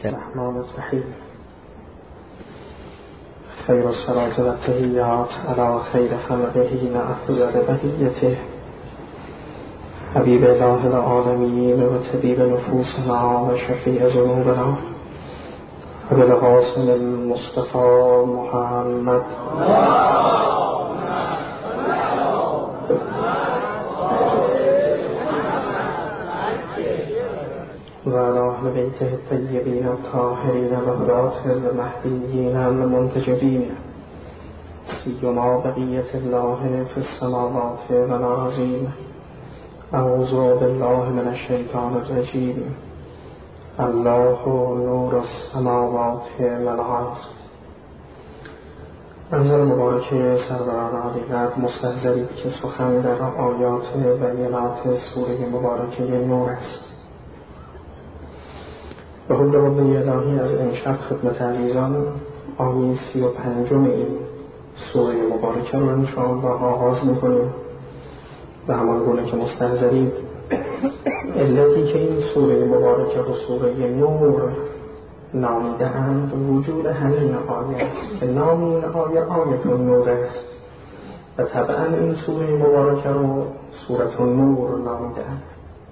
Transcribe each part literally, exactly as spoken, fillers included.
الرحمن الرحیم. خیر الصلاة و التحیات علی خیر خلقه و افضل بقیته حبیب الله العالمین و طبیب نفوسنا و شفیع ذنوبنا ابوالقاسم المصطفى محمد و علی اهل بیته الطیبین الطاهرین و هداة المهدیین المنتجبین سیما بقیة الله فی السماوات و الارضین. اعوذ بالله من الشیطان الرجیم. الله نور السماوات و الارض. منظر مبارک سروران عالی‌قدر مستحضرید که سخن در آیات و بینات سوره مبارکه نور است. به حول رب الهی از امشب خدمت عزیزان آیه سی و پنجم این سوره مبارکه رو انشاءالله آغاز میکنیم. به همان گونه که مستحضرید علتی که این سوره مبارکه رو سوره نور نامیده اند وجود همین آیه است که نام این آیه آیه نور است و طبعا این سوره مبارکه رو سوره نور نامیده اند.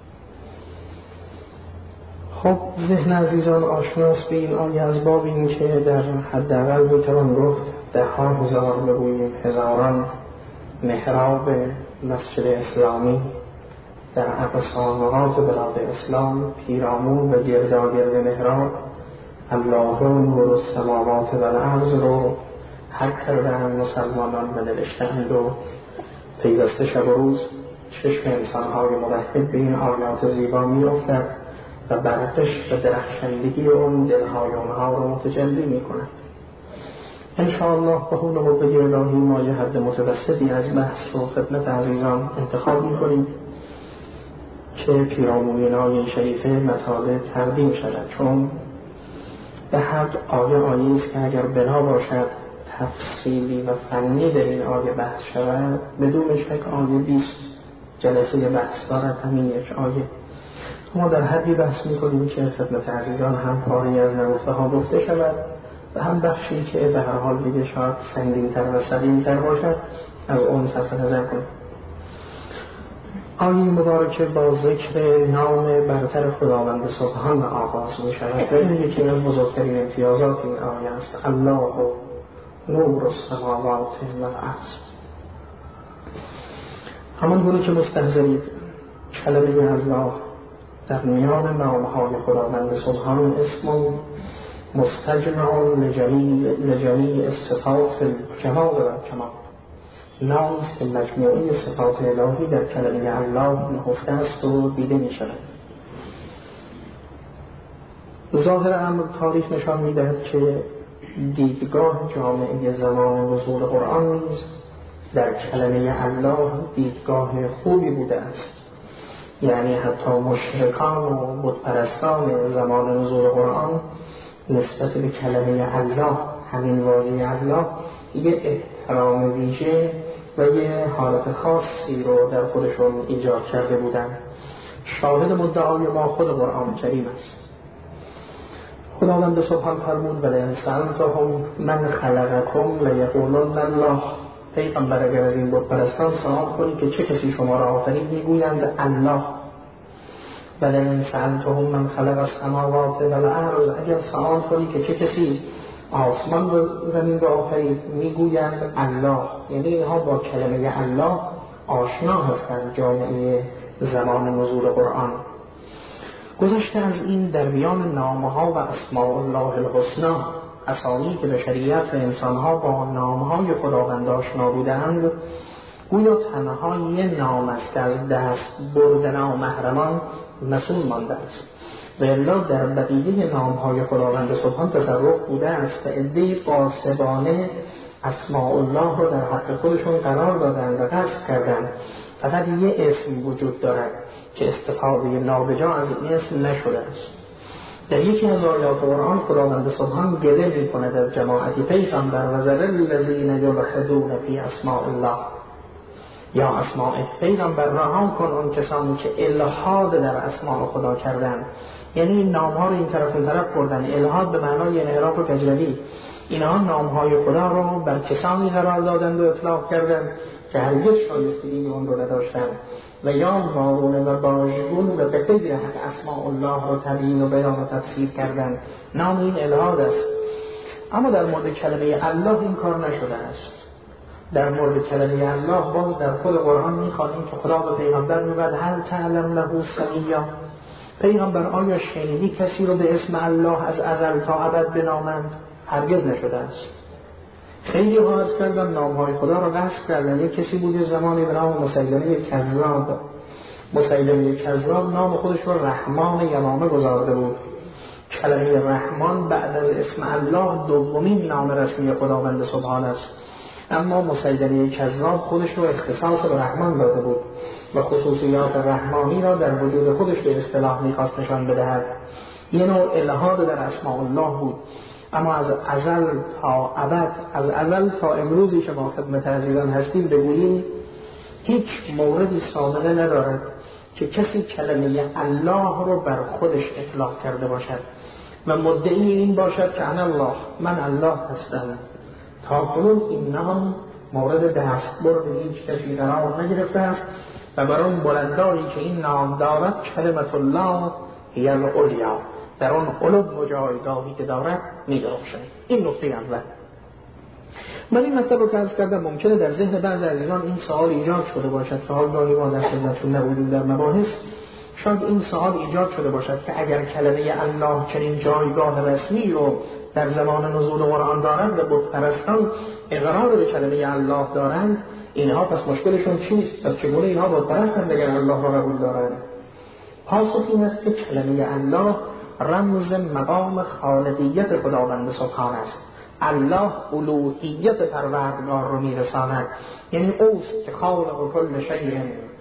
خب ذهن عزیزان آشناست به این آیه از باب این که در حداقل میتوان گفت ده ها هزار بگوییم هزاران محراب مسجد اسلامی در اقصانات بلاد اسلام پیرامون و گرداگرد محراب الله نور السماوات و الارض رو حک کردن مسلمانان و نوشتند و پیوسته شب و روز چشم انسانهای موحد به این آیات زیبا میافتد و برقش و درخشندگی اون دلهای اونها رو متجلی می کند. انشاءالله به حول قوه الهی ما یه حد متوسطی از بحث رو خدمت عزیزان انتخاب می کنیم که پیرامون این آیه شریفه مطالب تقدیم شود، چون به حد آیه آیه است که اگر بنا باشد تفصیلی و فنی در این آیه بحث شود بدون شک آیه بیست جلسه بحث دارد همین یک آیه. ما در حدی بحث میکنیم که خدمت عزیزان هم پاری از نگفته ها گفته شود و هم بخشی که به هر حال دیگه شاید سنگین‌تر و سلیم‌تر باشد از اون صرف نظر کنیم. آیه مبارکه با ذکر نام برتر خداوند سبحان آغاز می شود و این یکی از بزرگترین امتیازات این آیه است. الله نور السماوات و الارض. همان گونه که مستحضرید کلمه الله در میان نامهای خداوند سبحان اسم مستجمع لجمیع صفات الجمال و الکمال. نام است که مجموعه صفات الهی در کلمه الله نهفته است و دیده می شود. ظاهر امر تاریخ نشان می دهد که دیدگاه جامعه زمان نزول قرآن نیز در کلمه الله دیدگاه خوبی بوده است. یعنی حتی مشرکان و بتپرستان زمان نزول قرآن نسبت به کلمه الله همین واژه الله یه احترام ویژه و یه حالت خاصی رو در خودشون ایجاد کرده بودن. شاهد مدعای ما خود قرآن کریم است. خداوند سبحان فرمود ولئن سألتهم من خلقکم لیقولن الله. پیغمبر اگر از این بتپرستان سوال کنی که چه کسی شما را آفرید میگویند الله. ولئن سألتهم من خلق السماوات و الارض. اگر سوال کنی که چه کسی آسمان و زمین را آفرید میگویند الله. یعنی اینها با کلمه الله آشنا هستند جامعه زمان نزول قرآن. گذشته از این در میان نامها و اسماء الله الحسنی اسامی که بشریت و انسانها با نامهای خداوند آشنا بودند گویا تنها یه نام است از دست بردن نامحرمان مسئول مانده است و الا در بقیه نامهای خداوند سبحان تصرف بوده است و عده‌ای غاصبانه اسماء الله را در حق خودشون قرار دادند و قصد کردند. فقط یه اسم وجود دارد که استفاده نابجا از این اسم نشده است. در یکی از آیات قرآن خداوند سبحان گله می کند از جماعتی پیغمبر و ذر الذین یلحدون فی اسماء الله. یا اسماء پیغمبر رها کن اون کسانی که الحاد در اسماء خدا کردن یعنی نام ها رو این طرف اون طرف بردن. الحاد به معنای انحراف و کجروی. اینها نام های خدا رو بر کسانی قرار دادند و اطلاق کردند که هرگز شایستگی اون رو نداشتند و یا مارون و باژگون و به غیر حق اسماء الله رو تبیین و بیان و تفسیر کردند. نام این الحاد است. اما در مورد کلمه الله این کار نشده است. در مورد کلمه الله باز در خود قرآن می‌خوانیم که خدا به پیغمبر میگه هل تعلم له سمیا، پیغمبر آیا شنیدی کسی رو به اسم الله از ازل تا ابد بنامند؟ هرگز نشده است. خیلی ها از کردن نامهای خدا رو قصد کردن. یک کسی بوده زمانی به نام مسیلمه کذاب. مسیلمه کذاب نام خودش رو رحمان یمامه گذارده بود. کلمه رحمان بعد از اسم الله دومین نام رسمی خداوند سبحان است. اما مسیلمه کذاب خودش رو اختصاص به رحمان داده بود و خصوصیات رحمانی را در وجود خودش به اصطلاح می‌خواست نشان بدهد. یه نوع الحاد در اسماء الله بود. اما از ازل تا ابد، از ازل تا امروزی که ما خدمت عزیزان هستیم بگوییم، هیچ موردی سابقه ندارد که کسی کلمه الله رو بر خودش اطلاق کرده باشد و مدعی این باشد که انا الله، من الله هستم. تا کنون این نام مورد دستبرد هیچ کسی قرار نگرفته است و بر اون بلندانی که این نام دارد کلمت الله هی العلیا، در اون قلوب و جایگاهی که دارد می‌درخشد. این نکته اول. من این مطلب رو که عرض کردم ممکنه در ذهن بعض عزیزان این سوال ایجاد شده باشد که حال گاهی ما در خدمتتون نبودیم در مباحث، شاید این سوال ایجاد شده باشد که اگر کلمه الله چنین جایگاه رسمی رو در زمان نزول قرآن دارند و بت پرستان اقرار به کلمه الله دارند، اینها پس مشکلشون چیست؟ پس چگونه اینها بت پرستند اگر الله را قبول دارند؟ پاسخ این است که کلمه الله رمز مقام خالقیت خداوند سبحان است. الله الوهیت پروردگار رو میرساند، یعنی اوست که خالق کل شیء،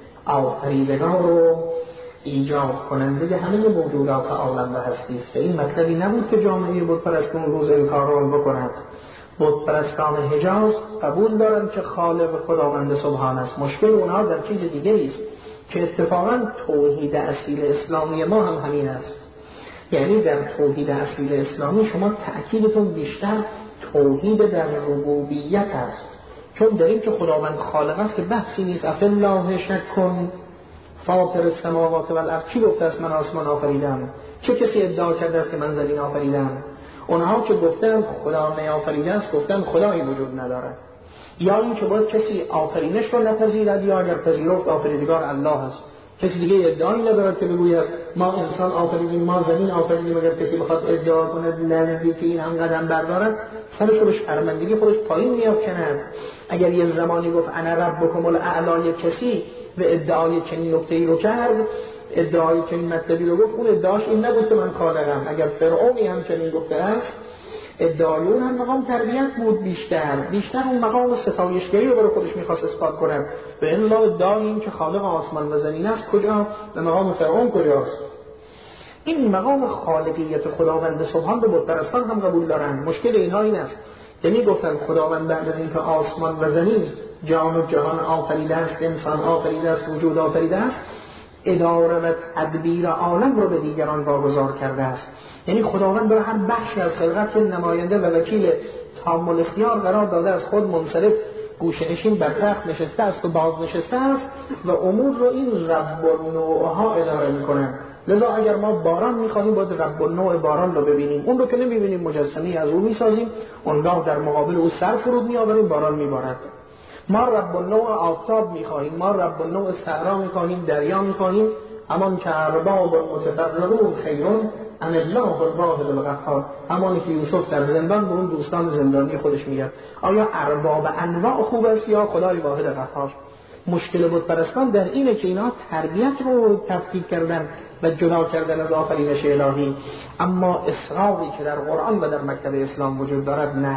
آفریدگار رو ایجاد کننده همه موجودات عالم و هستی است. این مطلبی نبود که جامعه بت پرستان روز این کار رو بکنند. بت پرستان حجاز قبول دارند که خالق خداوند سبحان است. مشکل اونها در چیز دیگری است که اتفاقا توحید اصیل اسلامی ما هم همین است. یعنی در توحید اصیل اسلامی شما تأکیدتون بیشتر توحید در ربوبیت است، چون در این که خداوند خالق است که بحثی نیست. افالله شک کن فاطر السماوات والارض، کی گفته است من آسمان آفریدم؟ چه کسی ادعا کرده است که من زمین آفریدم؟ اونها که گفتن خدا نیافریده است گفتن خدایی وجود ندارد. یا این که باید کسی آفرینش رو نپذیرد، یا اگر پذیرفت آفریدگار الله است. کسی دیگه ادعایی ندارد که بگوید ما انسان آفریدیم، ما زمین آفریدیم. اگر کسی بخواد ادعا کند لعنتی که این هم قدم بردارد، سرش رو به شرمندگی خودش پایین میافکند. اگر یه زمانی گفت انا ربکم الاعلی کسی و ادعای چنین نکته‌ای رو کرد، ادعای چنین مطلبی رو گفت، اون ادعاش این نبود که من خالقم. اگر فرعونی هم چنین گفته است، ادعای اون هم مقام تربیت بود، بیشتر بیشتر اون مقام ستایشگری رو برای خودش میخواست اثبات کند. و الا ادعای این که خالق آسمان و زمین است کجا و مقام فرعون کجاست؟ این مقام خالقیت خداوند سبحان رو بت پرستان هم قبول دارند. مشکل اینها این است، یعنی گفتن خداوند بعد از اینکه آسمان و زمین جهان و جهان آفریده است، انسان آفریده است، وجود آفریده است، اداره و تدبیر عالم رو به دیگران واگذار کرده است. یعنی خداوند برای هر بخشی از خلقت نماینده و وکیل تام الاختیار قرار داده، از خود منصرف گوشه‌نشین بر تخت نشسته است و باز نشسته است و امور رو این رب النوعها اداره میکنه. لذا اگر ما باران میخواهیم باید رب النوع باران رو ببینیم، اون رو که نمیبینیم مجسمه از او میسازیم، اونگاه در مقابل او سر فرود میآوریم، باران میبارد. ما رب النوع آفتاب میخواهیم، ما رب النوع صحرا میخواهیم، دریا میخواهیم، اما که ارباب متفرقون خیرون ام الله الواحد القهار، همانی که یوسف در زندان به اون دوستان زندانی خودش میگه آیا ارباب انواع خوب است یا خدای واحد قهار؟ مشکل بت پرستان در اینه که اینا تربیت رو تفکیک کردن و جدا کردن از آفرینش الهی، اما اصراری که در قرآن و در مکتب اسلام وجود دارد نه،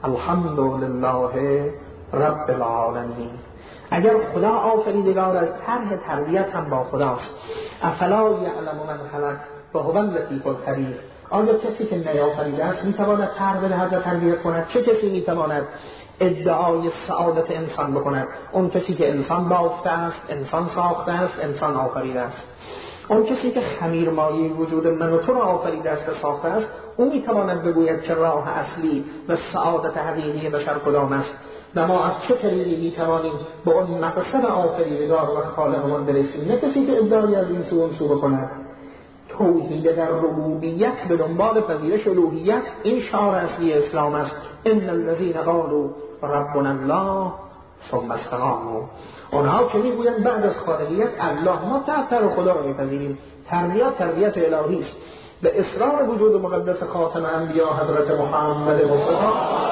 الحمدلله رب العالمین. اگر خدا آفریدگار از طرح تربیت هم با خداست. افلا یعلم من خلق و هو اللطیف الخبیر. آیا کسی که نیافریده است میتواند طرح بدهد و تربیت کند؟ چه کسی میتواند ادعای سعادت انسان بکند؟ اون کسی که انسان بافته است، انسان ساخته است، انسان آفریده است. اون کسی که خمیرمایه وجود من و تو را آفریده است و ساخته است، او میتواند بگوید که راه اصلی و سعادت حقیقی بشر کدام است و ما از چه طریقی میتوانیم به اون مقصد آفریدگار و خالقمان برسیم. نه کسی که ادعای از این سو اون سو بکند. توحید در ربوبیت به دنبال پذیرش الوهیت، این شعار اصلی اسلام است. ان الذين قالوا ربنا الله ثم استقاموا. اونها که میگویند بعد از خالقیت الله، ما تعتر خدا رو میپذیریم. تربیت تربیت الهی است. به اصرار وجود مقدس خاتم انبیا حضرت محمد مصطفی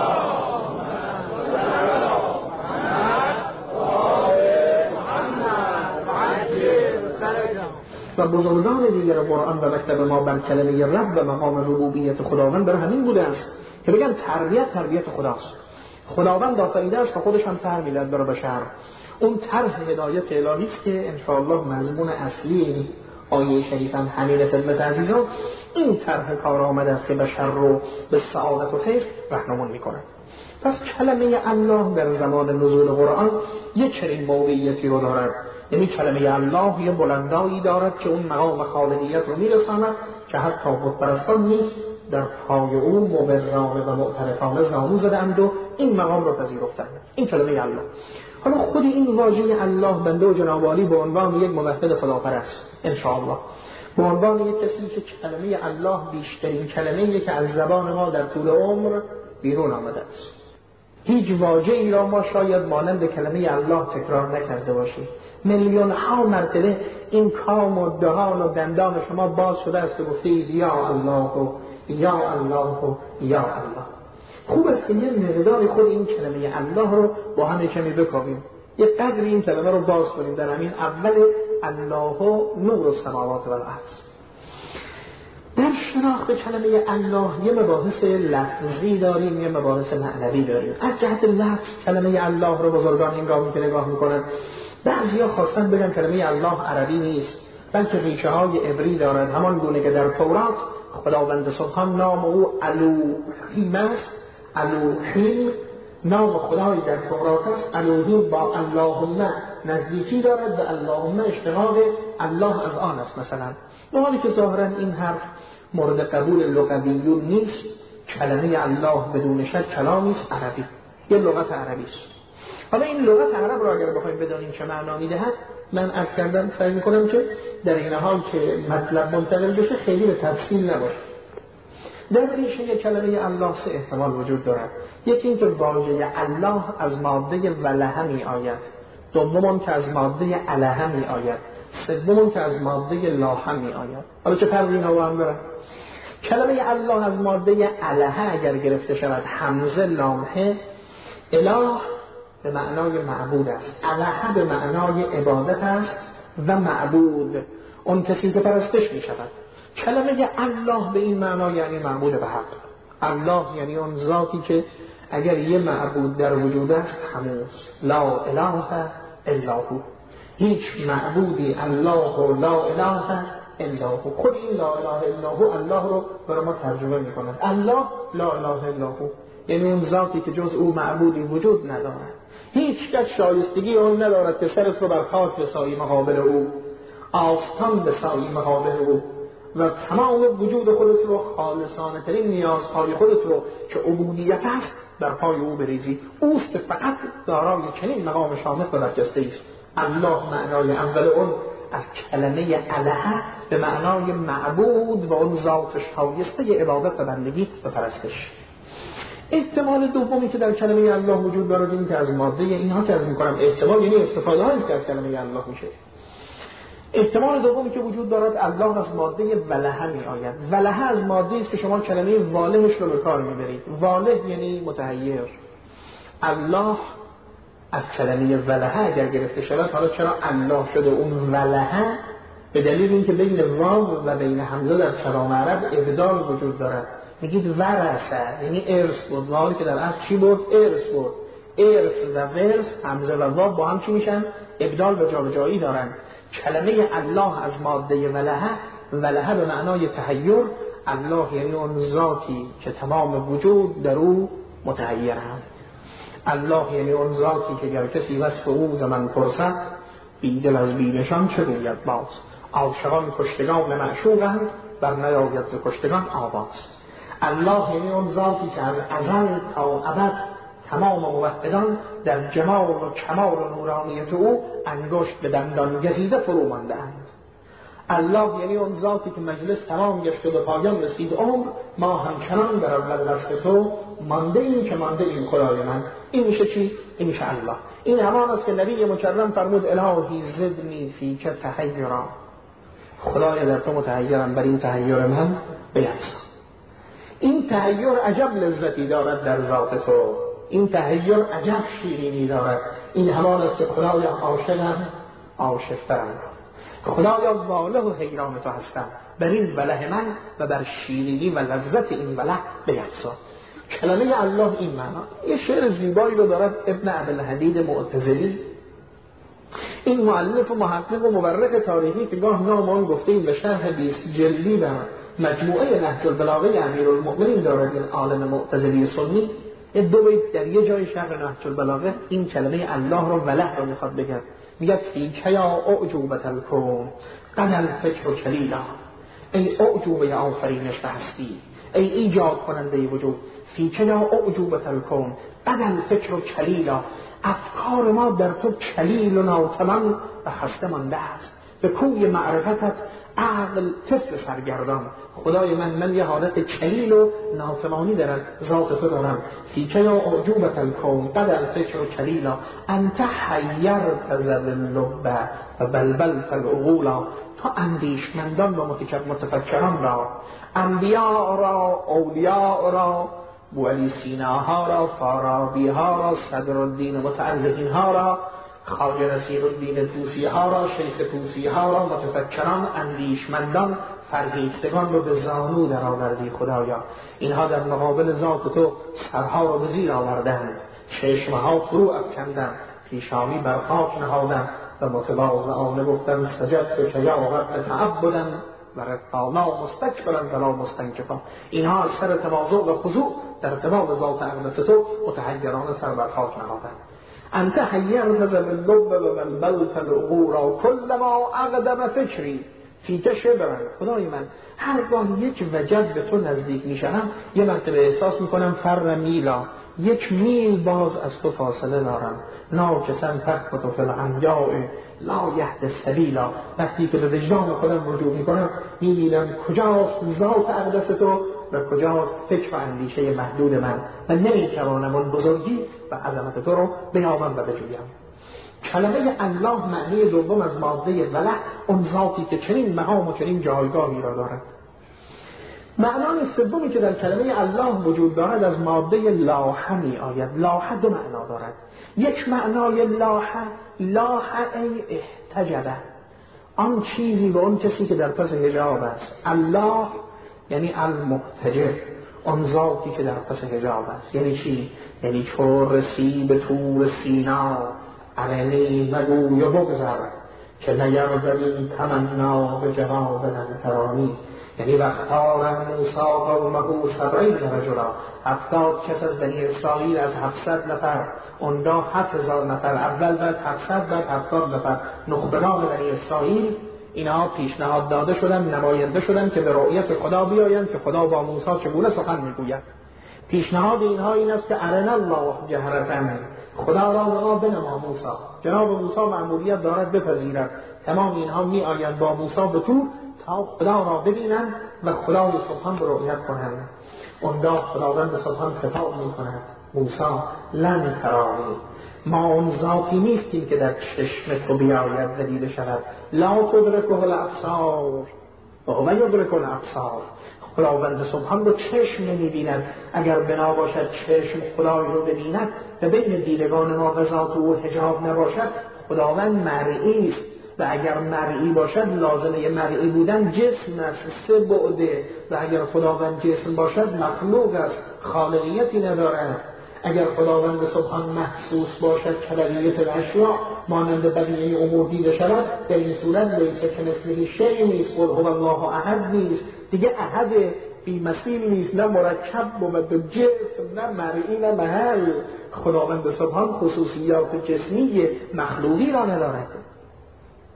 و بزرگان دیگر قرآن و مکتب ما بر کلمه رب و مقام ربوبیت خداوند بر همین بوده است که بگن تربیت تربیت خداست. خداوند آفریده است و خودش هم طرح می‌دهد برای بشر. اون طرح هدایت الهی است که ان شاء الله مضمون اصلی آیه شریفم همین خدمت عزیزان این طرح کار آمده است که بشر رو به سعادت و خیر راهنمون می‌کنه. پس کلمه الله در زمان نزول قرآن یک چنین موقعیتی رو دارد، یعنی کلمه الله یه بلندایی دارد که اون مقام خالقیت رو میرساند که حتی بت پرستان نیست در پای او مبررانه و معترفانه زانو زدند و این مقام رو پذیرفتند. این کلمه الله. حالا خود این واژه الله بنده و جناب عالی به عنوان یک موحد خداپرست ان شاء الله، به عنوان یک کسی که کلمه الله بیشترین کلمه‌ای که از زبان ما در طول عمر بیرون آمده است. هیچ واژه‌ای را ما شاید مانند کلمه الله تکرار نکرده باشیم. میلیون ها مرتبه این کام و دهان و دندان شما باز شده است و گفتید یا الله و یا الله و یا الله. خوب است که یه مقدار خود این کلمه الله رو با هم کمی بکاویم، یه قدر این کلمه رو باز کنیم در همین اول الله و نور السماوات و الارض. در شناخت کلمه الله یه مباحث لفظی داریم، یه مباحث معنوی داریم. از جهت لفظ کلمه الله رو بزرگان این گامی که نگاه میکنن، بعضیا خواستن بگن کلمه الله عربی نیست بلکه ریشه های عبری دارد، همان گونه که در تورات خداوند سبحان نام او الوهیم است. الوهیم نام خدای در تورات است. الوهیم با اللهم نزدیکی دارد و اللهم اشتقاق الله از آن است. مثلا مالی که ظاهرا این حرف مورد قبول لغویون نیست، کلمه الله بدون شک کلامی است عربی، یه لغت عربی است. حالا این لغت عرب را اگر بخوایم بدانیم چه معنا میدهد، من عرض کردم سعی میکنم که در این حال که مطلب منتقل بشه خیلی به تفصیل نباشه. در ریشه کلمه الله سه احتمال وجود دارد. یکی این که واژه الله از ماده وله می آید، دوم که از ماده اله می آید، سوم که از ماده لاح می آید. حالا چه فرقی اینا با هم داره؟ کلمه الله از ماده اله اگر گرفته شود، همزه لامه، اله به معنای معبود است، اله به معنای عبادت است و معبود اون کسی که پرستش می شود. کلمه الله به این معنا یعنی معبود به حق. الله یعنی اون ذاتی که اگر یه معبود در وجود است هموست، لا اله الا هو. هیچ معبودی الله و لا اله الا هو. خود این لا اله الا هو الله رو برای ما ترجمه می کند. الله لا اله الا هو یعنی اون ذاتی که جز او معبودی وجود ندارد. هیچ کس شایستگی اون ندارد که سرت رو بر خاک بسایی مقابل او، آستان بسایی مقابل او و تمام وجود خودت رو، خالصانه ترین نیازهای خودت رو که عبودیت است در پای او بریزی. اوست فقط دارای چنین مقام شامخ و برجسته است. الله معنای اول اون از کلمه اله به معنای معبود و اون ذاتش شایسته عبادت و بندگی و پرستش. احتمال دومی که در کلمه الله وجود دارد این که از ماده اینها که از میکنم احتمال یعنی استفاده هایی که از کلمه الله میشه. احتمال دومی که وجود دارد الله از ماده وله می آید. وله از ماده است که شما کلمه والهش رو به کار میبرید. واله یعنی متحیر. الله از کلمه وله اگر گرفته شود، حالا چرا الله شده اون وله؟ به دلیل اینکه بین واو و بین حمزه در کلام عرب ابدال وجود دارد. میگید ورثه یعنی ارث بود، والی که در اصل چی بود؟ ارث بود. ارث و ورث همزه و واو با هم چی میشن؟ ابدال و جابجایی دارن. کلمه الله از ماده وله، وله به معنای تحیر. الله یعنی اون ذاتی که تمام وجود در او متحیرند. الله یعنی اون ذاتی که گر کسی وصف او زمن پرسد، بیدل از بینشان چه گوید باز. عاشقان کشتگان معشوقند بر نیاید ز کشتگان آواز. الله یعنی اون ذاتی که از ازل تا ابد تمام موحدان در جمال و کمال و نورانیت او انگشت به دندان گزیده فرو مانده اند. الله یعنی اون ذاتی که مجلس تمام گشت و به پایان رسید عمر، ما همچنان در اول دست تو مانده این که مانده این خدای من. این میشه چی؟ این میشه الله. این همان است که نبی مکرم فرمود الهی زدنی فیک تحیرا، خدای در تو متحیرم، بر این تحیر من بیفزا. این تحیر عجب لذتی دارد در ذات تو، این تحیر عجب شیرینی دارد. این همان است که خدایا عاشقم عاشق‌ترم، خدایا واله و حیران تو هستم، بر این وله من و بر شیرینی و لذت این وله بیفزا. کلمه الله این معنا. یه شعر زیبایی رو دارد ابن عبدالحدید معتزلی، این مؤلف و محقق و مورخ تاریخی که گاه نام آن گفتیم به شرح بیست جلدی و مجموعه نهج البلاغه امیرالمؤمنین دارد، این عالم معتزلی سنی. دو بیت در یه جای شرح نهج البلاغه این کلمه الله رو وله رو میخواد بگه. میگه فیک یا اعجوبة الکون قد الفکر کلیلا، ای اعجوبه آفرینش و هستی، ای ایجاد کننده وجود. فیک یا اعجوبة الکون قد الفکر کلیلا، افکار ما در تو کلیل و ناتمام و خسته مانده است. به کوی معرفتت عقل طفل سرگردان. خدای من من یه حالت کلیل و ناتمامی در ذات تو دارم. فیک یا اعجوبة الکون قد الفکر کلیلا، انت حیرت ذوی اللب و بلبلت العقولا، تو اندیشمندان و متفکران را، انبیاء را، اولیاء را، بوعلی سیناها را، فارابی ها را، صدرالدین متعلقین ها را، خواجه نصیرالدین طوسی ها را، شیخ طوسی ها را، متفکران، اندیشمندان، فرهیختگان رو به زانو در آوردی خدایا. اینها در مقابل ذات تو سرها را به زیر آوردند، چشمها فرو افکندند، پیشانی بر خاک نهادند و متواضعانه گفتند سجدت که یا رب تعبدا و رقانا مستکبرا ولا مستنکفا. اینها از سر تواضع و خضوع در ارتباط ذات اقدس تو متحیرانه سر بر خاک نهادند. انت حیرت ذوی اللب و بلبلت العقول کلما اقدم فکری فیک شبرا. خدای من هر گاه یک وجد به تو نزدیک میشم یه مرتبه احساس میکنم فر میلا، یک میل باز از تو فاصله دارم. ناکسن تخبط فی العنیاء لا یهد سبیلا. وقتی که به وجدان خودم رجوع میکنم میبینم کجاست ذات اقدس تو و کجاست فکر و اندیشه محدود من و نمیتوانم اون بزرگی و عظمت تو رو بیابم و بجویم. کلمه الله معنی دوم از ماده وله اون ذاتی که چنین مقام و چنین جایگاهی را دارد. معنای سومی که در کلمه الله وجود دارد از ماده لاح می آید. لاح دو معنا دارد. یک معنای لاح، لاح ای احتجبه، آن چیزی به اون کسی که در پس حجاب است. الله یعنی المحتجب، آن ذاتی که در پس حجاب است. یعنی چی؟ یعنی چون رسی به طور سینا ارنی مگوی و بگذر که نیرزمی تمنا به جواب ننترانی. یعنی وقتارم موسا قومه سبعین رجلا، هفتاد کس از بنی اسرائیل از هفتصد نفر، اونجا هفت هزار نفر، اول بعد هفتصد بعد هفتاد نفر نخبگان بنی اسرائیل، اینها پیشنهاد داده شدن، نماینده شدن که به رؤیت خدا بیایند که خدا با موسی چگونه سخن میگوید. پیشنهاد اینها این است که ارنا الله جهرتن، خدا را ما بنما موسی. جناب موسی مأموریت دارد بپذیرد. تمام اینها می آیند با موسی به طور تا خدا را ببینند و خدای سبحان به رؤیت کنند. اونجا خداوند سبحان خطاب می کند موسی لن ترانی، ما اون ذاتی نیستیم که در چشم تو بیاید و دیده شود. لا تدرکه الابصار و هو یدرک الابصار. خداوند سبحان رو چشم نمی بیند. اگر بنا باشد چشم خدای رو ببیند و بین دیدگان ما و ذات او حجاب نباشد، خداوند مرئی است و اگر مرئی باشد لازمه مرئی بودن جسم است، سه بعده. و اگر خداوند جسم باشد مخلوق است، خالقیتی ندارد. اگر خداوند سبحان محسوس باشد کلیت الاشیاء، مانند بقیه امور دیده شود، در این صورت لیس کمثله شیء نیست، قل هو الله احد نیست، دیگه احد بی مثیل نیست، نه مرکب بود و جسم، نه مرئی نه محل. خداوند سبحان خصوصیات جسمی مخلوقی را ندارد.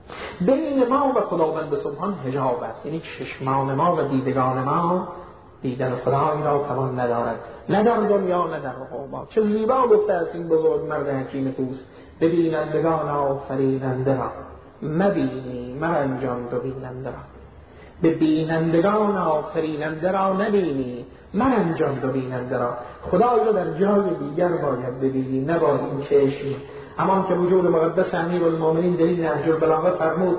بین ما و خداوند سبحان حجاب است، یعنی چشمان ما و دیدگان ما دیدن خدای را توان ندارد، نه در دنیا نه در عقوبات. چه زیبا گفته است این بزرگ مرد حکیم طوس: ببینندگان آفریننده را مبینی مرنجان دو بیننده را. به بینندگان آفریننده را نبینی مرنجان دو بیننده را. خدای را در جای دیگر باید ببینی، نه با این چشم. همان که وجود مقدس امیرالمومنین دلیل نهج البلاغه فرمود: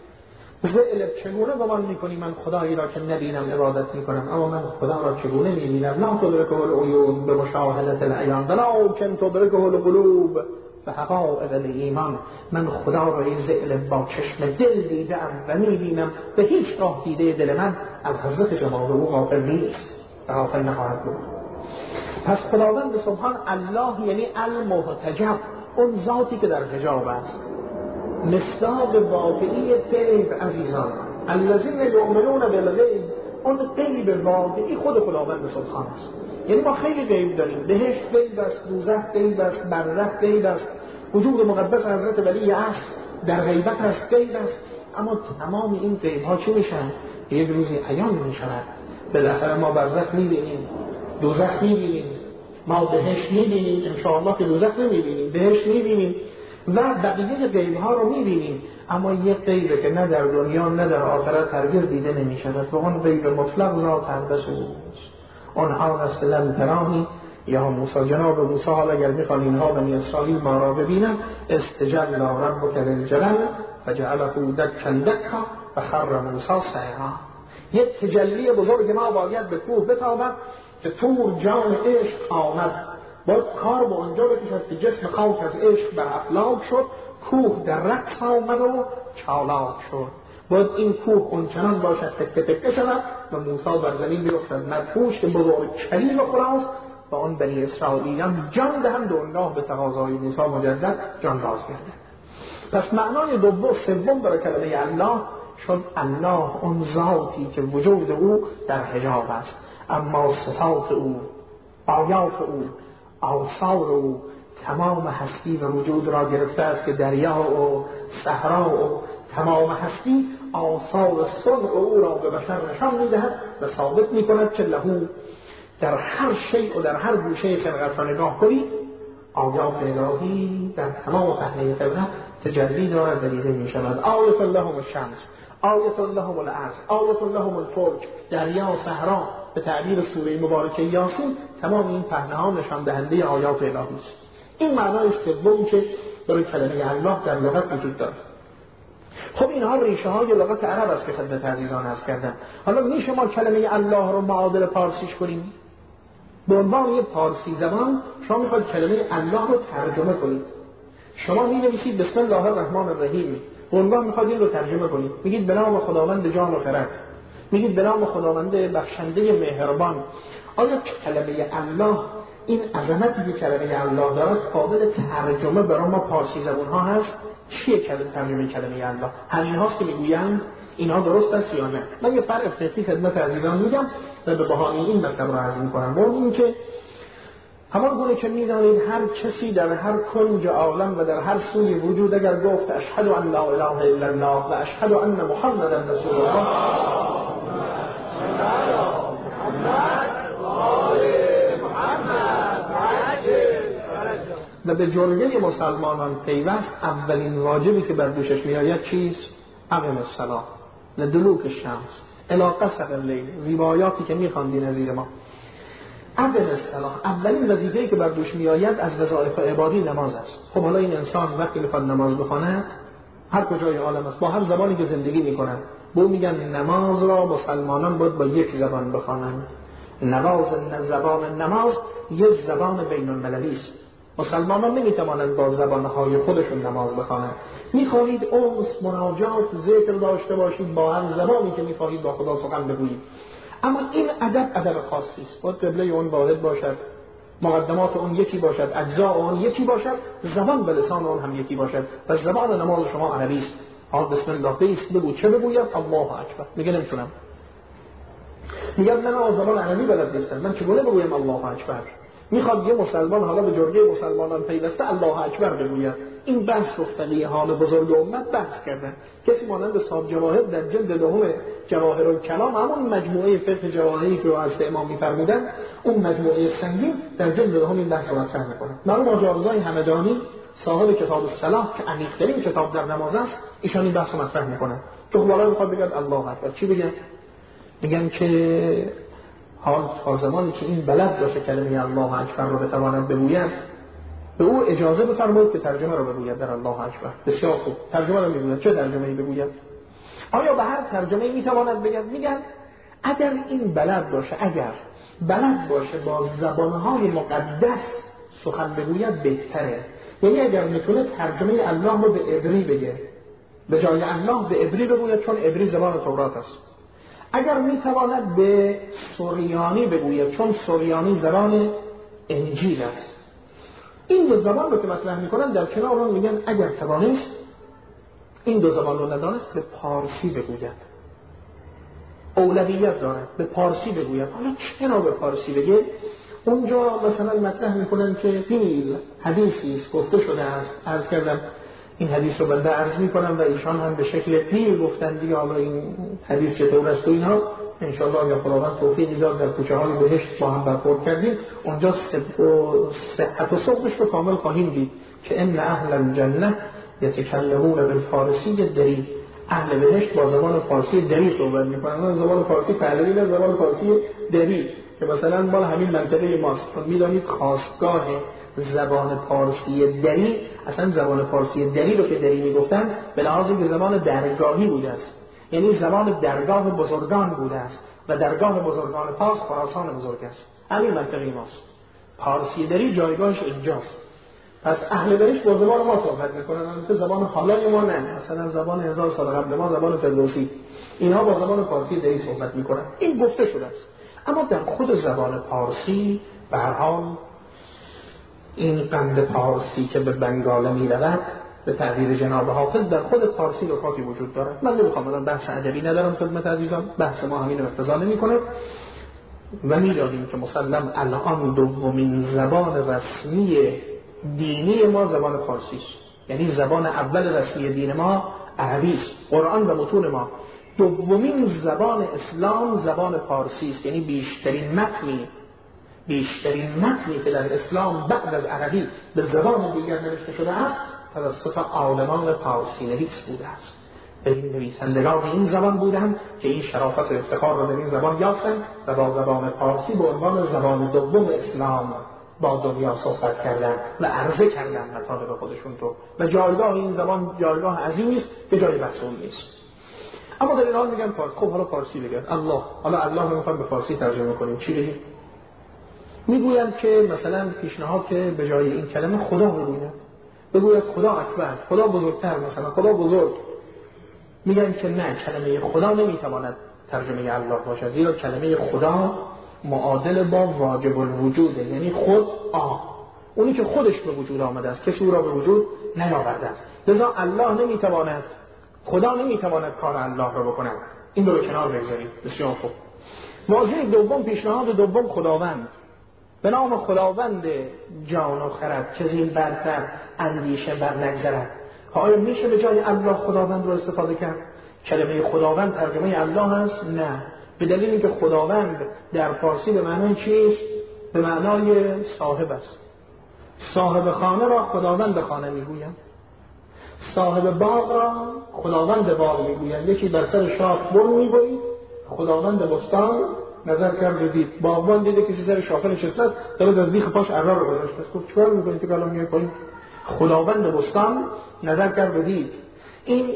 ذلت چگونه گمان میکنی من خدایی را که نبینم عبادت میکنم، اما من خدا را چگونه میبینم؟ لا تدرکه العیون به مشاهدت العیان ولکن تدرکه القلوب به حقایق الایمان. من خدا را این ذل با چشم دل دیدم و میبینم، به هیچ راه دیده دل من از حضرت جمال او غافل نیست، غافل نخواهد بود. پس خداوند سبحان الله یعنی المحتجب، اون ذاتی که در حجاب است، مصداق واقعی غیب. عزیزان الذین یؤمنون بالغیب، اون غیب واقعی خود خداوند سبحان است. یعنی ما خیلی غیب داریم، بهشت غیب است، دوزخ غیب است، برزخ غیب است، وجود مقدس حضرت ولی عصر در غیبت است، غیب است. اما تمام این غیب ها چی میشن؟ یک روزی عیان میشن. بالاخره ما برزخ میبینیم، دوزخ میبینیم، ما بهشت میبینیم، انشاءالله که دوزخ نمیبینیم، بهشت میبینیم و بقیه غیب ها رو میبینیم. اما یک غیبه که نه در دنیا نه در آخرت هرگز دیده نمیشود و اون غیب مطلق ذات اقدس اوست. اون آن است لم ترانی، یا موسی، جناب موسی حالا اگر میخوان اینها بنی اسرائیل ما را ببینن: استجل ربک للجبل فجعله دکا دکا فخر موسی صعقا. یک تجلی بزرگ ما باید به کوه بتابد که طور جان عشق آمد، باید کار به اونجا بکشد که جسم خاک از عشق بر افلاک شد، کوه در رقص آمد و چالاک شد. باید این کوه اونچنان باشد تکه تکه شود و موسی بر زمین بیفتد مدهوش که بزرگ کریم خلاص و آن بنی اسرائیلیان جان دهند و الله به تقاضای موسی مجدد جان باز گردد. پس معنای دوم سوم برای کلمه الله شد الله اون ذاتی که وجود او در حجاب است، اما صفات او، آیات او، آثار او تمام هستی و وجود را گرفته است که دریا و صحرا و تمام هستی آثار صنع او را به بشر نشان میدهد و ثابت میکند که لهو در هر شیء و در هر گوشه خلقت را نگاه کنید آیات الهی در تمام پهنه خلقت تجلی دارد و دیده میشود. آیت لهم الشمس، آیت لهم الارض، آیت لهم الفلک، دریا و صحرا به تعبیر سوره مبارکه یاسین تمام این پهنه ها نشان دهنده آیات الهی است. این معنای سومی که برای کلمه الله در لغت وجود دارد. خب اینها ریشه های لغت عرب است که خدمت عزیزان عرض کردم. حالا میشه ما کلمه الله رو معادل پارسیش کنیم؟ به عنوان یک پارسی زبان شما میخواید کلمه الله رو ترجمه کنید، شما می‌نویسید بسم الله الرحمن الرحیم، به عنوان میخواید این رو ترجمه کنید، میگید به نام خداوند جان و خرد، میگید به نام خداوند بخشنده مهربان. آیا کلمه الله این عظمتی که کلمه الله دارد قابل ترجمه برای ما پارسی زبان ها هست؟ چیه کلمه ترجمه کلمه الله؟ همین هاست که میگویند اینها درست است یا نه؟ من یه فرق فقهی خدمت عزیزان میگم و به بهانه این مطلب رو عرض میکنم. اون این که همان گونه که میدانید هر کسی در هر کنج عالم و در هر سوی وجود اگر گفت اشهد ان لا اله الا الله و اشهد ان محمدا رسول الله و به جمله مسلمانان پیوست، اولین واجبی که بر دوشش میآید چیست؟ اقیم الصلاة لدلوک الشمس الی غسق اللیل، زیبایاتی که میخواندین عزیز ما. اقیم الصلاة اولین وظیفه‌ای که بر دوش میآید از وظایف عبادی نماز است. خب حالا این انسان وقتی میخواد نماز بخونه هر کجای عالم است با هر زبانی که زندگی میکنن، به میگن نماز را مسلمانان باید با یک زبان بخوانند. نماز زبان نماز یک زبان بین المللی است. مسلمانان نمیتوانند با زبانهای خودشون نماز بخوانند. میخواهید انس، مناجات، ذکر داشته باشید، با هر زبانی که میخواهید با خدا سخن بگویید. اما این ادب ادب خاصی است. باید قبله اون واحد باشد، مقدمات اون یکی باشد، اجزاء اون یکی باشد، زبان و لسان اون هم یکی باشد. و زبان نماز شما عربی است. آ بسم الله بیست بگو، چه بگویم؟ الله اکبر. میگه نمیتونم. میگم نه نه زبان عربی بلد نیستم، من چگونه بگویم الله اکبر؟ میخواد یه مسلمان حالا به جرگه مسلمانان پیوسته الله اکبر بگوید. این بحث رو فقیهان بزرگ امت بحث کردن. کسی مانند صاحب جواهر در جلد نهم جواهرالکلام، همون مجموعه فقه جواهری که از امام می‌فرمودن، اون مجموعه سنگین در جلد نهم این بحث رو مطرح می‌کنه. مرحوم حاجی رضای همدانی صاحب کتاب الصلاة که عمیق‌ترین کتاب در نماز است، ایشان این بحث رو مطرح می‌کنه. که خب حالا می‌خواد بگه الله اکبر، چی بگن؟ میگن که حال تا زمانی که این بلد باشه کلمه الله اکبر رو بتواند بگوید، به او اجازه بفرمایید که ترجمه رو بگوید در الله اکبر. بسیار خوب، ترجمه رو میگوید. چه ترجمه‌ای بگوید؟ آیا به هر ترجمه‌ای میتواند بگه؟ میگن اگر این بلد باشه، اگر بلد باشه با زبانهای مقدس سخن بگوید بهتره. یعنی اگر میتونه ترجمه الله رو به عبری بگه، به جای الله به عبری بگوید، چون عبری زبان تورات است. اگر میتواند به سوریانی بگوید، چون سوریانی زبان انجیل است. این دو زبان رو که مطرح میکنن در کنار اون میگن اگر توانست این دو زبان رو ندانست به پارسی بگوید، اولویت دارد به پارسی بگوید. حالا چرا به پارسی بگه؟ اونجا مثلا مطرح میکنن که قیل حدیثی است گفته شده است. عرض کردم این حدیث رو بنده عرض میکنم و ایشان هم به شکل قیل گفتن دیگه. حالا این حدیث چطور است و اینها انشاءالله اگر خداوند توفیق داد در کوچه های بهشت با هم برخورد کردیم، اونجا صحت و صحبش رو کامل خواهیم دید که ان اهل الجنه یتکلمون بالفارسی دری. اهل بهشت با زبان فارسی دری صحبت میکنن. زبان فارسی پهلوی نه، زبان فارسی دری که مثلا مال همین منطقه ماست. میدانید خاستگاه زبان فارسی دری، اصلا زبان فارسی دری رو که دری میگفتن به لحاظ که زبان درگاهی بوده است، یعنی زبان درگاه بزرگان بوده است و درگاه بزرگان پاس خراسان بزرگ است. همین منطقه ماست. فارسی دری جایگاهش اینجاست. پس اهل بهشت با زبان ما صحبت میکنن، البته زبان حالای ما نه، مثلا زبان هزار سال قبل ما زبان فردوسی، اینها با زبان فارسی دری صحبت میکنن. این گفته شده است. اما در خود زبان فارسی به هر حال این قند فارسی که به بنگاله میرود به تعبیر جناب حافظ در خود فارسی نکاتی وجود دارد. من نمیخوام الان بحث ادبی ندارم خدمت عزیزان، بحث ما همین رو اقتضا نمیکنه و میدانیم که مسلم الان دومین زبان رسمی دینی ما زبان فارسی است. یعنی زبان اول رسمی دین ما عربی است، قرآن و متون ما. دومین زبان اسلام زبان فارسی است، یعنی بیشترین متنی بیشترین متنی که در اسلام بعد از عربی به زبان دیگر نوشته شده است توسط عالمان فارسی نویس بوده است. این نویسندگان این زبان بودند که این شرافت و افتخار را در این زبان یافتند و با زبان فارسی به عنوان زبان دوم اسلام با دنیا صحبت کردند و عرضه کردند مطالب خودشون رو و جایگاه این زبان جایگاه عظیمی است که جای بحث اون نیست. اما در این حال میگن فارسی. خب حالا فارسی بگن الله، حالا الله رو میخوام به فارسی ترجمه کنیم، چی بگیم؟ میگویند که مثلا پیشنهاد که به جای این کلمه خدا بگوید، بگوید خدا اکبر، خدا بزرگتر، مثلا خدا بزرگ. میگن که نه، کلمه خدا نمیتواند ترجمه الله باشد، زیرا کلمه خدا معادل با واجب الوجوده، یعنی خود آ، اونی که خودش به وجود آمده است، کسی او را به وجود نیاورده است. لذا الله نمیتواند، خدا نمیتواند کار الله را بکند. این رو کنار بگذاریم. بسیار خوب. واژه دوم، پیشنهاد دوم، خداوند. به نام خداوند جان و خرد که زین برتر اندیشه بر نگذرد. آیا میشه به جای الله خداوند رو استفاده کرد؟ کلمه خداوند ترجمه الله است؟ نه، به دلیل اینکه خداوند در فارسی به معنای چیست؟ به معنای صاحب است. صاحب خانه را خداوند خانه میگویند، صاحب باغ را خداوند باغ میگویند. یکی بر سر شاخ برو میبرید، خداوند بستان نظر کرد و دید، باغبان دیده کسی سر شاخه نشسته است، داره از بیخ پاش اره رو گذاشته است. خب چیکار میکنید که الان میای پایین؟ خداوند بستان نظر کرد و دید. این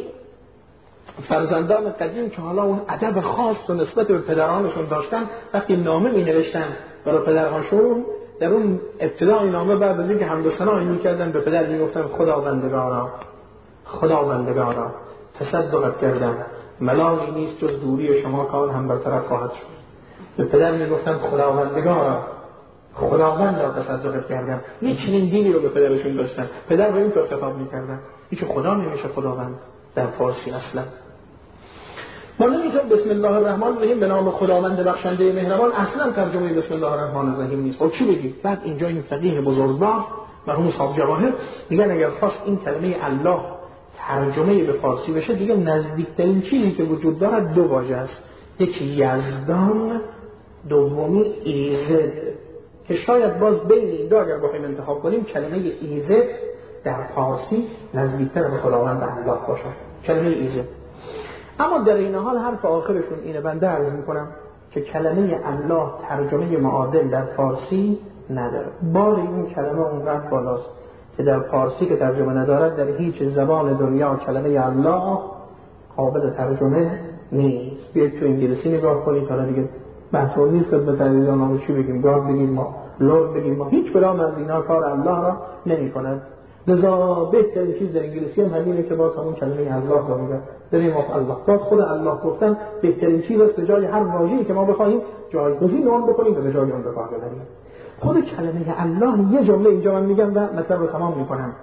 فرزندان قدیم که حالا اون ادب خاص و نسبت به پدرانشون داشتن، وقتی نامه می نوشتن برای پدرهاشون، در اون ابتدای نامه بعد از اینکه حمد و ثنا می‌کردن به پدر میگفتن خداوندگارا خداوندگارا تصدقت کردم، ملالی نیست جز دوری شما کار هم برطرف خواهد شد. به پدر میگفتن خداوندگارا خداوند را تصدقت کردم. یه چنین دینی رو به پدرشون داشتن. پدر به این طور خطاب می‌کردن. این که خدا نمیشه خداوند در فارسی اصلا. ما نمیتونیم بسم الله الرحمن الرحیم به نام خداوند بخشنده مهربان اصلا ترجمه بسم الله الرحمن الرحیم نیست. خب چی بگیم؟ بعد اینجا این فقیه بزرگوار مرحوم صاحب جواهر میگن اگر خواست این کلمه الله ترجمه به فارسی بشه دیگه نزدیکترین چیزی که وجود دارد دو واژه است، یکی یزدان، دومی ایزد، که شاید باز بین این دو اگر بخوایم انتخاب کنیم کلمه ایزد در فارسی نزدیکتر به خداوند الله باشه، کلمه ایزد. اما در این حال حرف آخرشون اینه، بنده عرض میکنم که کلمه الله ترجمه معادل در فارسی نداره. بار این کلمه اونقدر بالاست که در فارسی که ترجمه ندارد در هیچ زبان دنیا کلمه الله قابل ترجمه نیست. بیاید تو انگلیسی نگاه کنید، حالا دیگه بحث نیست که به تلویزیون ما چی بگیم، گاد بگیم ما، لورد بگیم ما، هیچ کدام از اینا کار الله را نمی‌کند. لذا بهترین چیز در انگلیسی هم همینه که باز همون کلمه الله را میگه، دریم اف الله. باز خود الله گفتن بهترین چیز است، به جای هر واژه‌ای که ما بخوایم جایگزین اون بکنیم و به جای اون بکار ببریم. خود کلمه الله یه جمله اینجا من میگم و مطلب رو تمام میکنم.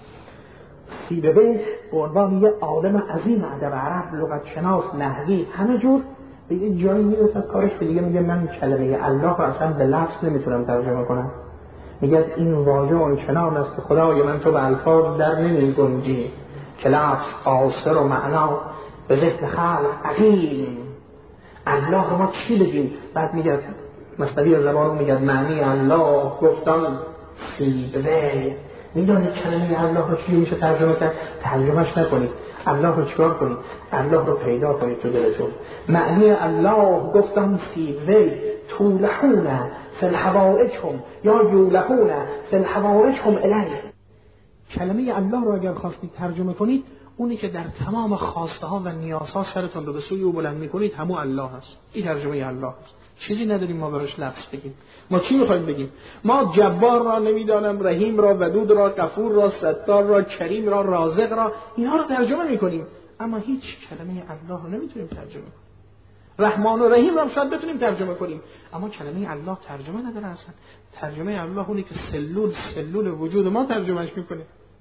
سیبویه به عنوان یه عالم عظیم ادب عرب، لغت شناس، نحوی، همه جور به یه جایی میرسه کارش که دیگه میگه من کلمه الله رو اصلا به لفظ نمیتونم ترجمه کنم. میگه این واژه اون چنان است که خدای من تو به الفاظ در نمیگنجی که لفظ قاصر و معنا به ذهن خلق عقیم. الله رو ما چی بگیم؟ بعد میگه مصدری زبانو میگه معنی الله گفتن سیبوی. میدونید کلمه الله رو چی میشه ترجمه کرد؟ ترجمهش نکنید، الله رو چیکار کنید؟ الله رو پیدا کنید تو دلتون. معنی الله گفتم سیبوی تولحون فی الحوائجهم یا یولحون فی الحوائجهم الیه. کلمه الله رو اگر خواستید ترجمه کنید، اونی که در تمام خواسته ها و نیازها سرتون رو به سوی او بلند میکنید همون الله هست. این ترجمه الله هست. چیزی نداریم ما براش لفظ بگیم. ما چی میخوایم بگیم؟ ما جبار را نمیدانم، رحیم را، ودود را، غفور را، ستار را، کریم را، رازق را، اینها رو ترجمه میکنیم، اما هیچ کلمه الله رو نمیتونیم ترجمه کنیم. رحمان و رحیم را شاید بتونیم ترجمه کنیم، اما کلمه الله ترجمه نداره اصلا. ترجمه الله اونی که سلول سلول وجود ما ترجمهش میکنه.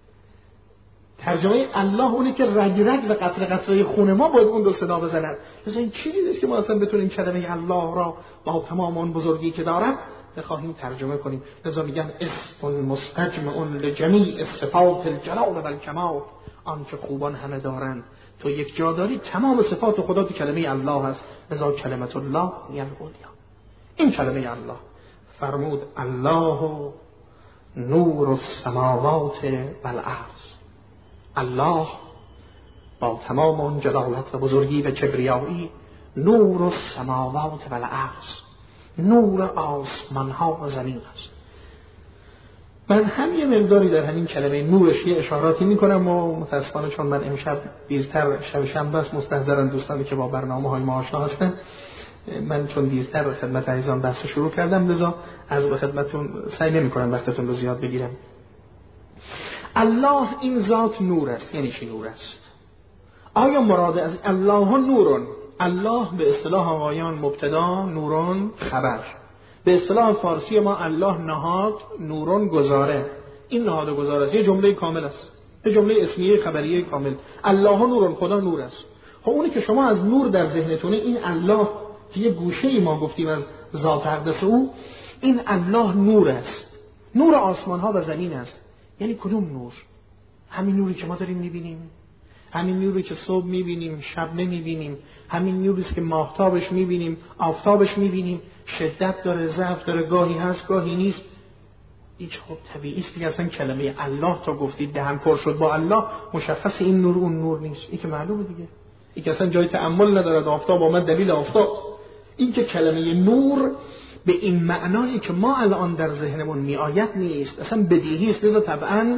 ترجمه الله اونی که رگ رگ و قطره قطره خون ما باید اون رو صدا بزند. لذا این چیزی نیست که ما اصلا بتونیم کلمه الله را با تمام اون بزرگی که دارد بخواهیم ترجمه کنیم. لذا میگن اسم مستجمع لجمیع صفات الجلال و الکمال، آن که خوبان همه دارند تو یک جا داری، تمام صفات خدا تو کلمه الله هست. لذا کلمت الله یعنی اولیا. این کلمه الله فرمود الله نور السماوات و الارض. الله با تمام اون جلالت و بزرگی و کبریایی نور السماوات و الارض، نور آسمان ها و زمین است. من هم یه مقداری در همین کلمه نورش یه اشاراتی میکنم و متاسفانه چون من امشب دیرتر شب شنبه است مستحضرن دوستانی که با برنامه های ما آشنا هستن، من چون دیرتر به خدمت عزیزان بحث شروع کردم لذا از به خدمتتون سعی نمیکنم وقتتون رو زیاد بگیرم. الله این ذات نور است. یعنی چی نور است؟ آیا مراد از الله نورون؟ الله به اصطلاح آقایان مبتدا، نورون خبر. به اصطلاح فارسی ما الله نهاد، نورون گزاره. این نهاد و گزاره است، یه جمله کامل است، یه جمله اسمیه خبریه کامل. الله نورون، خدا نور است. خب اونی که شما از نور در ذهنتونه، این الله که یه گوشه ای ما گفتیم از ذات اقدس او، این الله نور است. نور آسمان ها و زمین است. یعنی کدوم نور؟ همین نوری که ما داریم میبینیم، همین نوری که صبح میبینیم شب نمیبینیم، همین نوری که ماهتابش میبینیم آفتابش میبینیم، شدت داره ضعف داره، گاهی هست گاهی نیست. هیچ خب طبیعی است دیگه. اصلا کلمه الله تا گفتید دهن پر شد با الله، مشخص این نور اون نور نیست. این که معلومه دیگه، این که اصلا جای تأمل نداره. آفتاب آمد دلیل آفتاب. این که کلمه نور به این معنایی که ما الان در ذهنمون میآید نیست، اصلا بدیهی است. لذا طبعا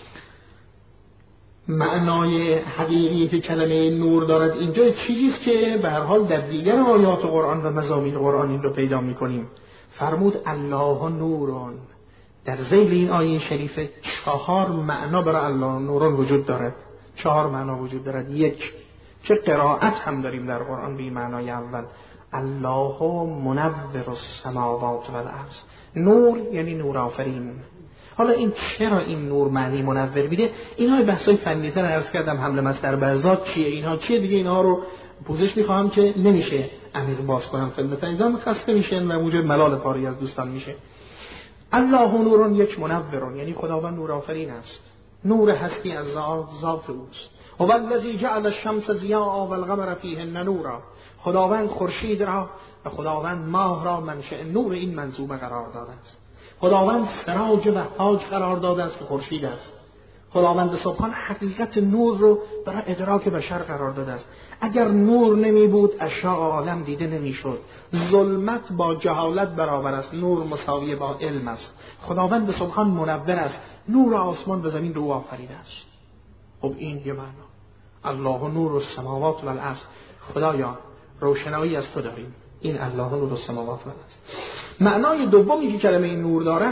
معنای حقیقی که کلمه نور دارد اینجا چیزی است که به هر حال در دیگر آیات قرآن و مضامین قرآن این رو پیدا می‌کنیم. فرمود الله نورون. در ذیل این آیه شریفه چهار معنا برای الله نورون وجود دارد. چهار معنا وجود دارد. یک، چه قرائت هم داریم در قرآن به این معنای اول، الله منور السماوات و الارض. نور یعنی نور آفرین. حالا این چرا این نور معنی منور میده؟ اینها بحثای فنی تر عرض کردم، حمل مصدر به ذات چیه، اینها چیه دیگه، اینها رو پوزش میخواهم که نمیشه عمیق باز کنم خدمت عزیزان، خسته میشن و موجب ملال پاری از دوستان میشه. الله نورون یک منورون، یعنی خداوند نور آفرین است، نور هستی از ذات ذات اوست. هو الذی جعل الشمس ضیاء و القمر فیهن نورا، خداوند خورشید را و خداوند ماه را منشأ نور این منظومه قرار داده است. خداوند سراج و حاج قرار داده است که خورشید است. خداوند سبحان حقیقت نور رو برای ادراک بشر قرار داده است. اگر نور نمی بود اشیاء عالم دیده نمی شد. ظلمت با جهالت برابر است، نور مساوی با علم است. خداوند سبحان منور است، نور آسمان و زمین رو آفریده است. خب این یه معنا. الله نور السماوات و الارض، خدایا روشنایی از تو داریم. این الله نور السماوات و الارض. معنای دومی که کلمه نور داره،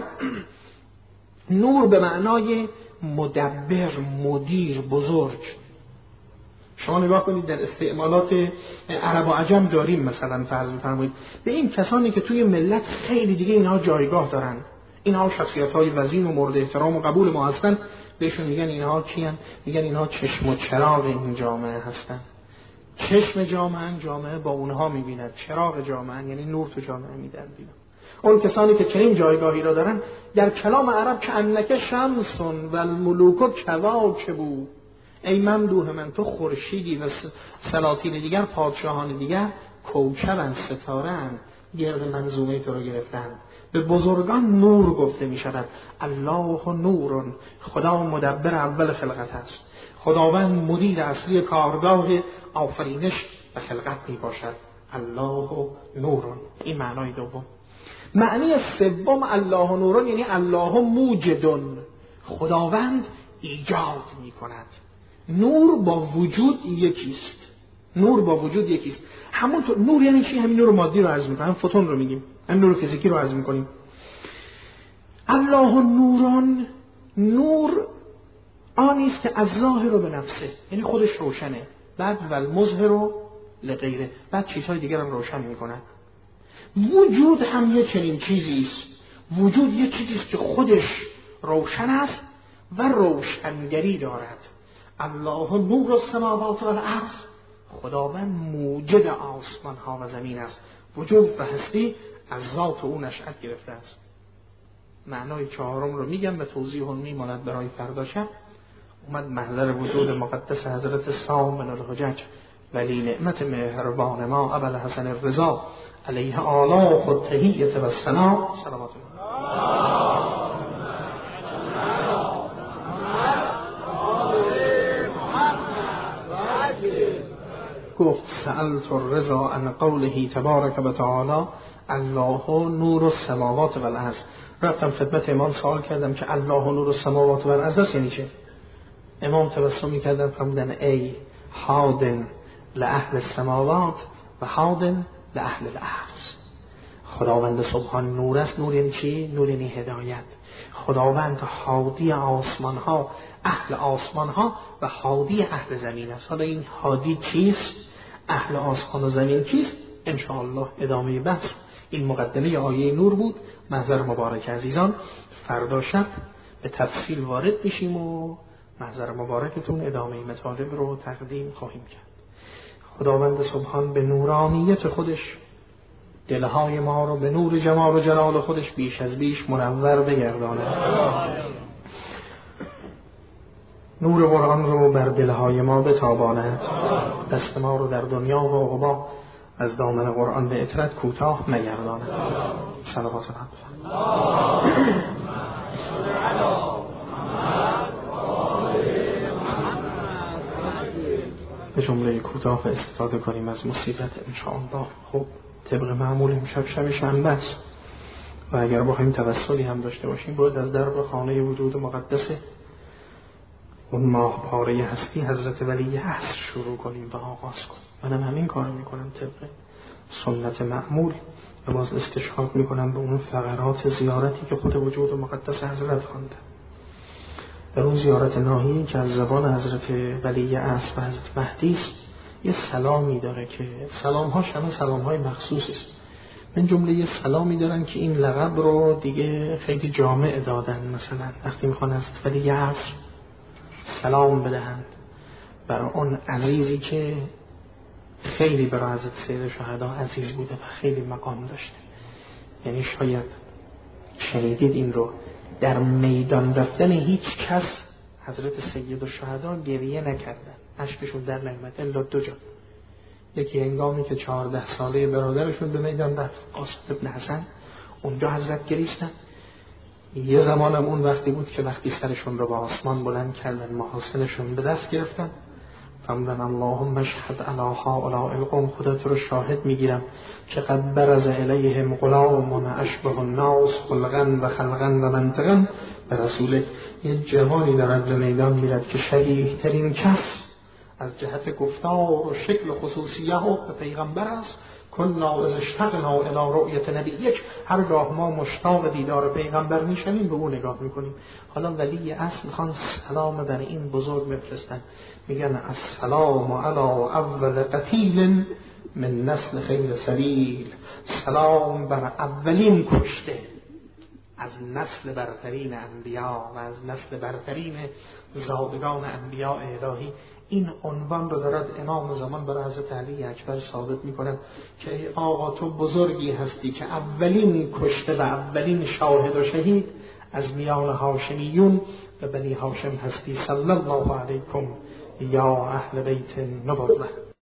نور به معنای مدبر، مدیر، بزرگ. شما نگاه کنید در استعمالات عرب و عجم داریم، مثلا فرض بفرمایید به این کسانی که توی ملت خیلی دیگه اینها جایگاه دارن، اینها شخصیت‌های وزین و مورد احترام و قبول ما هستن، بهشون میگن اینها کیان؟ میگن اینها چشم و چراغ این جامعه هستن. چشم جامعه جامعه با اونها میبیند، چراغ جامعه یعنی نور تو جامعه میدن. اون کسانی که چنین جایگاهی را دارن در کلام عرب که انک شمسون و الملوک کواکبو، ای ممدوح من تو خورشیدی و سلاطین دیگر، پادشاهان دیگر کوکبن، ستاره‌اند، گرد منظومه تو رو گرفتند. به بزرگان نور گفته می شود. الله نورون، خدا مدبر اول خلقت است، خداوند مدیر اصلی کارگاه آفرینش و خلقت می باشد. الله نورون، این معنای دوم. معنی سوم الله نورون یعنی الله موجدون، خداوند ایجاد می کند. نور با وجود یکیست، نور با وجود یکیست. همونطور نور یعنی چی؟ همین نور مادی رو عرض می‌کنیم، فوتون رو میگیم، همین نور فیزیکی رو عرض می‌کنیم. الله نورون، نور آنی است که از ظاهر به نفسه، یعنی خودش روشنه، بعد والمظهر لغیره، بعد چیزهای دیگر هم روشن می‌کند. وجود هم یه چنین چیزی است، وجود یه چیزی است که خودش روشن است و روشنگری دارد. الله نور السماوات و الارض، خداوند موجد آسمان ها و زمین است، وجود و هستی از ذات او نشأت گرفته است. معنای چهارم رو میگم و توضیح اون میماند برای فردا شب. اومد محضر وجود مقدس حضرت سامن الحجج ولی نعمت مهربان ما ابو الحسن الرضا علیه آلاف و تحییت و ثنا، صلوات الله. گفت سألت الرضا عن قوله تبارک و تعالی الله نور السماوات و الارض. رفتم خدمت امام سوال کردم که الله نور السماوات و الارض یعنی چه؟ امام تبسمی کردن فرمودن ای حادن لأهل السماوات و حادن لأهل الارض. خداوند سبحان نور است. نور یعنی چی؟ نور یعنی هدایت. خداوند حادی آسمان ها، اهل آسمان ها و حادی اهل زمین است. حالا این حادی چیست؟ اهل آسمان و زمین چیست؟ انشاءالله ادامه بحث. این مقدمه آیه نور بود. محضر مبارک عزیزان، فردا شب به تفصیل وارد میشیم و محضر مبارکتون ادامه مطالب رو تقدیم خواهیم کرد. خداوند سبحان به نورانیت خودش دلهای ما رو به نور جمال و جلال خودش بیش از بیش منور بگرداند. نور قرآن رو بر دلهای ما بتاباند. دست ما رو در دنیا و عقبی از دامن قرآن به اطرت کوتاه نگرداند. صلوات الله. به جمله کوتاه استفاده کنیم از مصیبت انشاءالله. خب طبق معمول امشب شب شنبه است و اگر بخوایم توسلی هم داشته باشیم باید از درب خانه وجود مقدس اون ماه پاره هستی حضرت ولی عصر شروع کنیم و آغاز کنیم. منم همین کار میکنم طبق سنت معمول و باز استشهاد میکنم به اون فقرات زیارتی که خود وجود مقدس حضرت خوانده. در اون زیارت ناهی که از زبان حضرت ولی عصر و حضرت مهدی است یه سلامی داره که سلام‌هاش همه سلام‌های مخصوصی است. من جمله یه سلامی دارن که این لقب رو دیگه خیلی جامع دادن. مثلا وقتی میخوان از ولی عصر سلام بدهند برای اون عزیزی که خیلی برای حضرت سید شهدا عزیز بوده و خیلی مقام داشته. یعنی شاید شنیدید این رو، در میدان رفتن هیچ کس حضرت سید شهدا گریه نکردن، اشکشون در نیامد الا دو جا. یکی هنگامی که چهارده ساله برادرشون به میدان رفت، قاسم ابن حسن، اونجا حضرت گریستن. یه زمانم اون وقتی بود که وقتی سرشون رو به آسمان بلند کردن، محاسنشون به دست گرفتن، فرمودن اللهم اشهد علی هؤلاء القوم، خدا تو رو شاهد میگیرم که قد برز الیهم غلام اشبه الناس خلقا و خلقا و منطقا، به رسول یه جوانی دارد به میدان میرد که شبیه ترین کس از جهت گفتار و شکل و خصوصیه به پیغمبر است. کنا اذ اشتقنا الی رؤیت نبیک، هرگاه ما مشتاق دیدار پیغمبر میشویم به او نگاه میکنیم. حالا ولی اصل میخوان سلام بر این بزرگ بفرستن، میگن السلام علی اول قتیل من نسل خیر سبیل، سلام بر اولین کشته از نسل برترین انبیا و از نسل برترین زادگان انبیاء الهی. این عنوان رو دارد امام زمان برای حضرت علی اکبر ثابت می‌کند که ای آقا تو بزرگی هستی که اولین کشته و اولین شاهد و شهید از میان هاشمیون و بنی هاشم هستی. صلی الله علیکم یا اهل بیت نبوة.